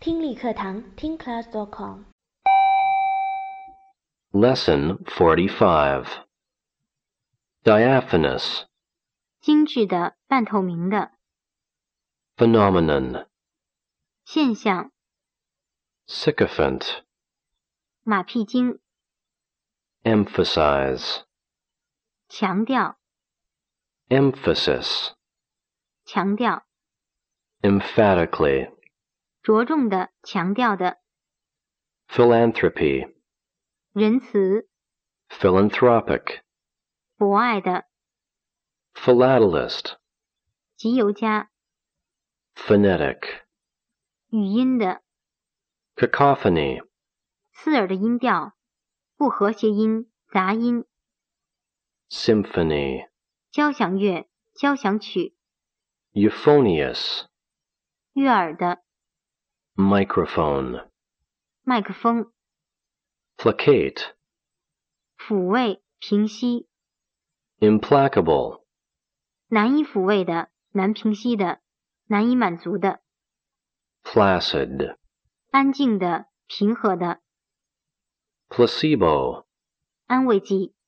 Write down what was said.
听力课堂听 class.com Lesson 45 Diaphanous 精致的、半透明的 Phenomenon 现象 Sycophant 马屁精 Emphasize 强调 Emphasis 强调 Emphatically 着重的、强调的 Philanthropy 仁慈 Philanthropic 博爱的 Philatelist 集邮家 Phonetic 语音的 Cacophony 刺耳的音调不和谐音杂音 Symphony 交响乐交响曲 Euphonious 悦耳的 Microphone 麦克风 Placate 抚慰平息 Implacable 难以抚慰的难平息的难以满足的 Placid 安静的平和的 Placebo 安慰剂